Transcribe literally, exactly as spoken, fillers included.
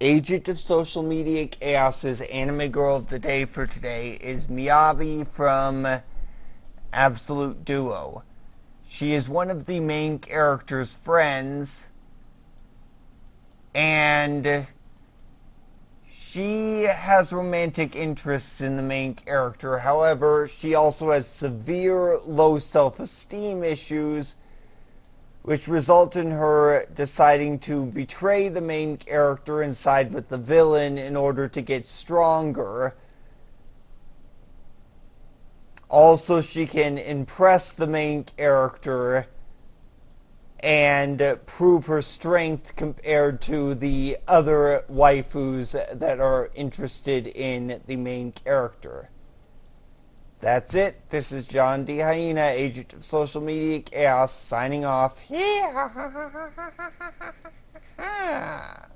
Agent of Social Media Chaos's anime girl of the day for today is Miyabi from Absolute Duo. She is one of the main character's friends, and she has romantic interests in the main character. However, she also has severe low self-esteem issues, which result in her deciding to betray the main character and side with the villain in order to get stronger. Also, she can impress the main character and prove her strength compared to the other waifus that are interested in the main character. That's it. This is John D. Hyena, Agent of Social Media Chaos, signing off. Yeah.